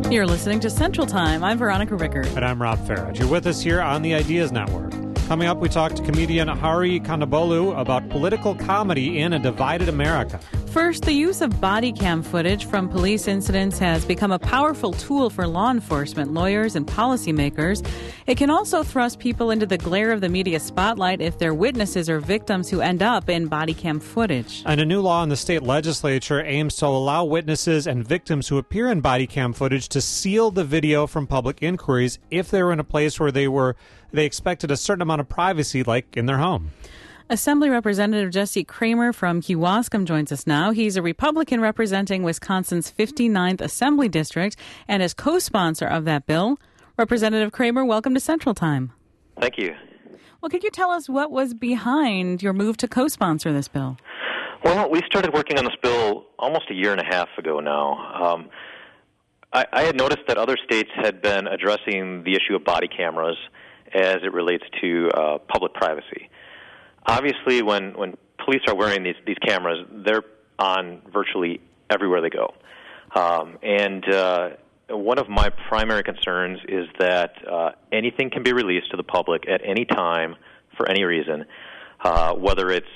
You're listening to Central Time. I'm Veronica Rickard. And I'm Rob Farage. You're with us here on the Ideas Network. Coming up, we talk to comedian Hari Kondabolu about political comedy in a divided America. First, the use of body cam footage from police incidents has become a powerful tool for law enforcement, lawyers, and policymakers. It can also thrust people into the glare of the media spotlight if they're witnesses or victims who end up in body cam footage. And a new law in the state legislature aims to allow witnesses and victims who appear in body cam footage to seal the video from public inquiries if they were in a place where they expected a certain amount of privacy, like in their home. Assembly Representative Jesse Kramer from Kewaskum joins us now. He's a Republican representing Wisconsin's 59th Assembly District and is co-sponsor of that bill. Representative Kramer, welcome to Central Time. Thank you. Well, could you tell us what was behind your move to co-sponsor this bill? Well, we started working on this bill almost a year and a half ago now. I had noticed that other states had been addressing the issue of body cameras as it relates to public privacy. Obviously, when police are wearing these cameras, they're on virtually everywhere they go. And one of my primary concerns is that anything can be released to the public at any time for any reason, whether it's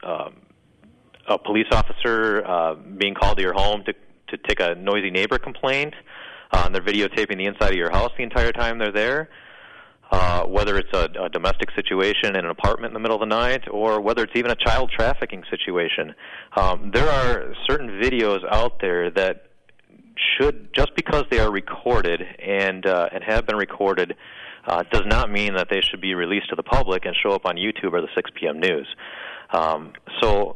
a police officer being called to your home to take a noisy neighbor complaint, and they're videotaping the inside of your house the entire time they're there, whether it's a domestic situation in an apartment in the middle of the night, or whether it's even a child trafficking situation. There are certain videos out there that should, just because they are recorded and have been recorded, does not mean that they should be released to the public and show up on YouTube or the 6 p.m. news. So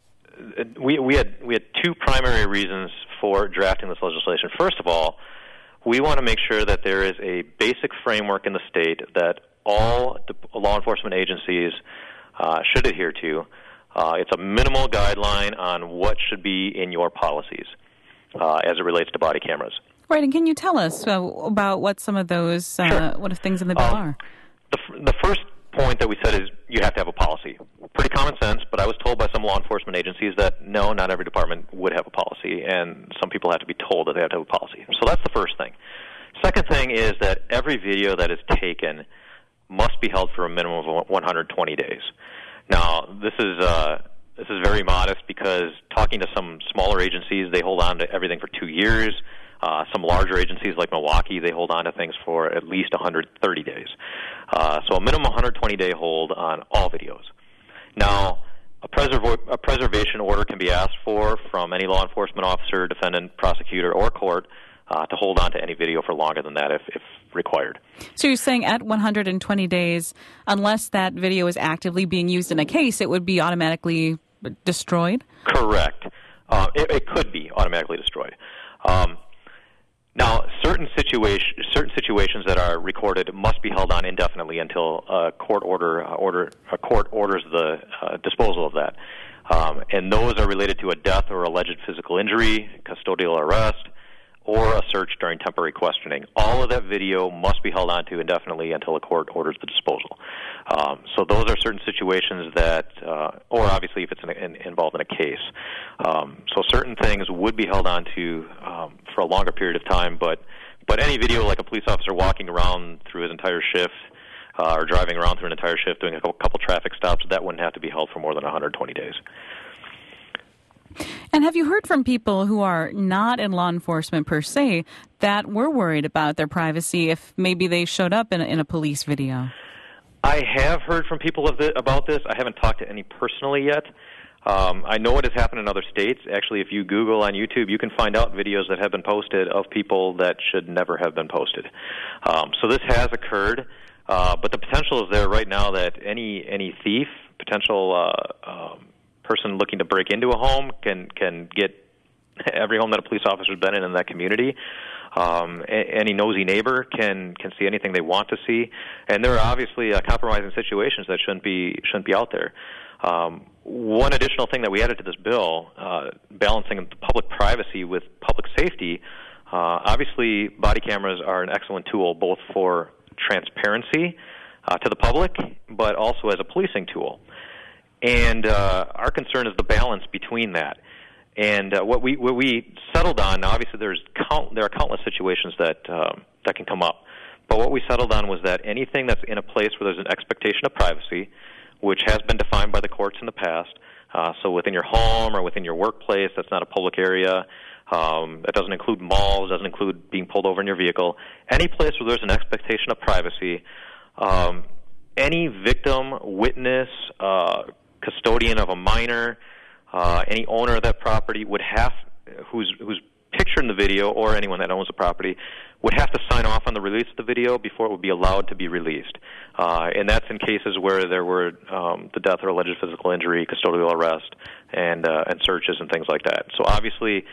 we had two primary reasons for drafting this legislation. First of all, we want to make sure that there is a basic framework in the state that all law enforcement agencies should adhere to. It's a minimal guideline on what should be in your policies as it relates to body cameras. Right, and can you tell us about what some of those Sure. what things in the bill are? The first point that we said is you have to have a policy. Pretty common sense, but I was told by some law enforcement agencies that no, not every department would have a policy, and some people have to be told that they have to have a policy. So that's the first thing. Second thing is that every video that is taken must be held for a minimum of 120 days. Now, this is very modest because talking to some smaller agencies, they hold on to everything for 2 years. Some larger agencies like Milwaukee, they hold on to things for at least 130 days. So a minimum 120-day hold on all videos. Now, a preservation order can be asked for from any law enforcement officer, defendant, prosecutor, or court to hold on to any video for longer than that if required. So you're saying at 120 days, unless that video is actively being used in a case, it would be automatically destroyed? Correct. It could be automatically destroyed. Now, certain situations that are recorded must be held on indefinitely until a court orders the disposal of that, and those are related to a death or alleged physical injury, custodial arrest, or a search during temporary questioning. All of that video must be held on to indefinitely until a court orders the disposal. So those are certain situations that, or obviously if it's involved in a case. So certain things would be held on to for a longer period of time, but any video like a police officer walking around through his entire shift or driving around through an entire shift doing a couple traffic stops, that wouldn't have to be held for more than 120 days. And have you heard from people who are not in law enforcement per se that were worried about their privacy if maybe they showed up in a police video? I have heard from people about this. I haven't talked to any personally yet. I know it has happened in other states. Actually, if you Google on YouTube, you can find out videos that have been posted of people that should never have been posted. So this has occurred, but the potential is there right now that any thief, potential person looking to break into a home can get every home that a police officer's been in that community. Any nosy neighbor can see anything they want to see, and there are obviously compromising situations that shouldn't be out there. One additional thing that we added to this bill, balancing public privacy with public safety, obviously body cameras are an excellent tool both for transparency to the public, but also as a policing tool. And our concern is the balance between that. And what we settled on, now obviously there are countless situations that can come up, but what we settled on was that anything that's in a place where there's an expectation of privacy, which has been defined by the courts in the past, so within your home or within your workplace, that's not a public area. That doesn't include malls, doesn't include being pulled over in your vehicle. Any place where there's an expectation of privacy, any victim, witness, custodian of a minor, any owner of that property would have, who's pictured in the video, or anyone that owns the property, would have to sign off on the release of the video before it would be allowed to be released. And that's in cases where there were the death or alleged physical injury, custodial arrest, and searches and things like that. So obviously,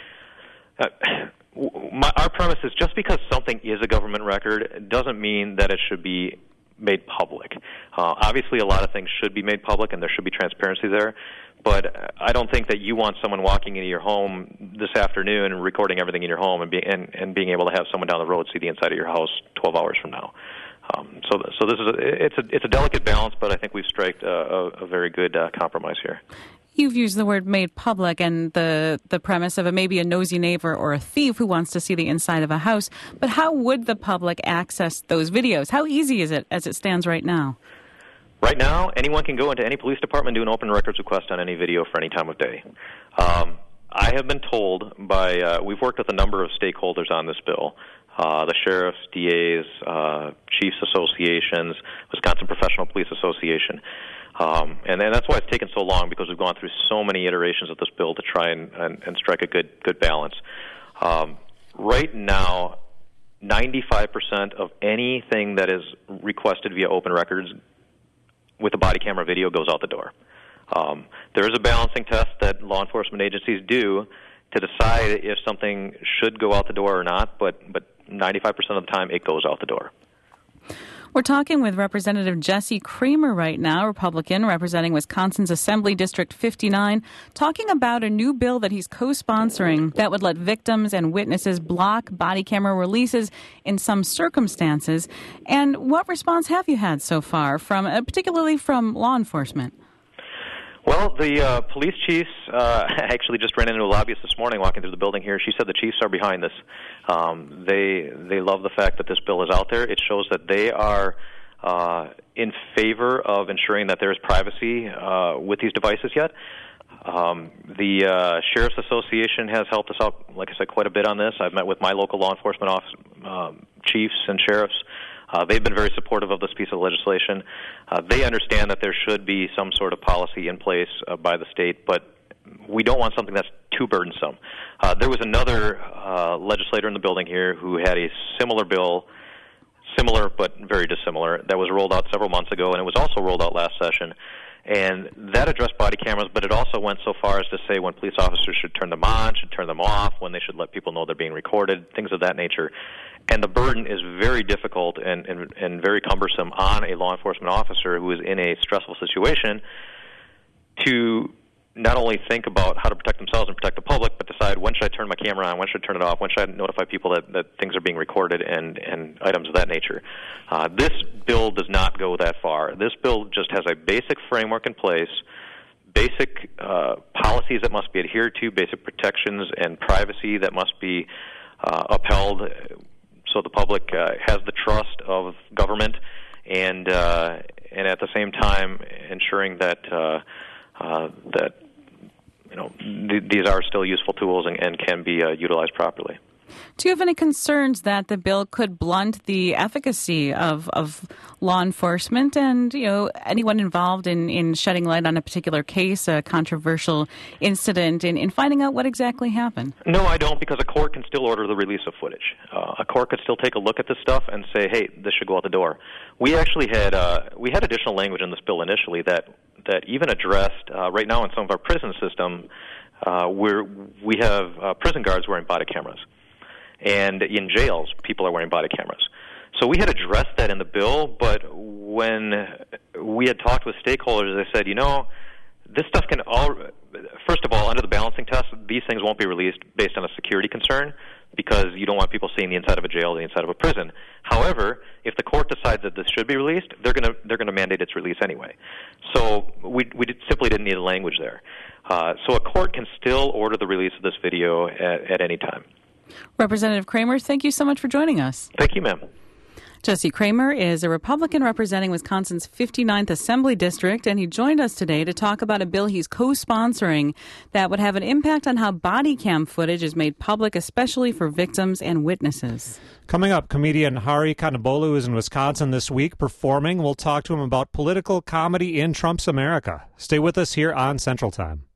our premise is just because something is a government record doesn't mean that it should be made public. Obviously, a lot of things should be made public, and there should be transparency there. But I don't think that you want someone walking into your home this afternoon and recording everything in your home and being able to have someone down the road see the inside of your house 12 hours from now. So this is it's a delicate balance, but I think we've struck a very good compromise here. You've used the word made public and the premise of maybe a nosy neighbor or a thief who wants to see the inside of a house. But how would the public access those videos? How easy is it as it stands right now? Right now, anyone can go into any police department and do an open records request on any video for any time of day. I have been told by, we've worked with a number of stakeholders on this bill, the sheriffs, DAs, chiefs associations, Wisconsin Professional Police Association. And that's why it's taken so long, because we've gone through so many iterations of this bill to try and strike a good balance. Right now, 95% of anything that is requested via open records with a body camera video goes out the door. There is a balancing test that law enforcement agencies do to decide if something should go out the door or not, but 95% of the time it goes out the door. We're talking with Representative Jesse Creamer right now, Republican, representing Wisconsin's Assembly District 59, talking about a new bill that he's co-sponsoring that would let victims and witnesses block body camera releases in some circumstances. And what response have you had so far, particularly from law enforcement? Well, the police chiefs, I actually just ran into a lobbyist this morning walking through the building here. She said the chiefs are behind this. They love the fact that this bill is out there. It shows that they are in favor of ensuring that there is privacy with these devices yet. The Sheriff's Association has helped us out, like I said, quite a bit on this. I've met with my local law enforcement office, chiefs and sheriffs. They've been very supportive of this piece of legislation. They understand that there should be some sort of policy in place by the state, but we don't want something that's too burdensome. There was another legislator in the building here who had a similar bill, similar but very dissimilar, that was rolled out several months ago, and it was also rolled out last session. And that addressed body cameras, but it also went so far as to say when police officers should turn them on, should turn them off, when they should let people know they're being recorded, things of that nature. And the burden is very difficult and very cumbersome on a law enforcement officer who is in a stressful situation to not only think about how to protect themselves and protect the public, but decide when should I turn my camera on, when should I turn it off, when should I notify people that things are being recorded and items of that nature. This bill does not go that far. This bill just has a basic framework in place, basic policies that must be adhered to, basic protections and privacy that must be upheld so the public has the trust of government, and at the same time ensuring that these are still useful tools and can be utilized properly. Do you have any concerns that the bill could blunt the efficacy of law enforcement and, anyone involved in shedding light on a particular case, a controversial incident, in finding out what exactly happened? No, I don't, because a court can still order the release of footage. A court could still take a look at this stuff and say, hey, this should go out the door. We actually had additional language in this bill initially that even addressed, right now in some of our prison system, where we have prison guards wearing body cameras. And in jails, people are wearing body cameras. So we had addressed that in the bill, but when we had talked with stakeholders, they said, this stuff can first of all, under the balancing test, these things won't be released based on a security concern because you don't want people seeing the inside of a jail, the inside of a prison. However, if the court decides that this should be released, they're going to mandate its release anyway. So we simply didn't need a language there. So a court can still order the release of this video at any time. Representative Kramer, thank you so much for joining us. Thank you, ma'am. Jesse Kramer is a Republican representing Wisconsin's 59th Assembly District, and he joined us today to talk about a bill he's co-sponsoring that would have an impact on how body cam footage is made public, especially for victims and witnesses. Coming up, comedian Hari Kondabolu is in Wisconsin this week performing. We'll talk to him about political comedy in Trump's America. Stay with us here on Central Time.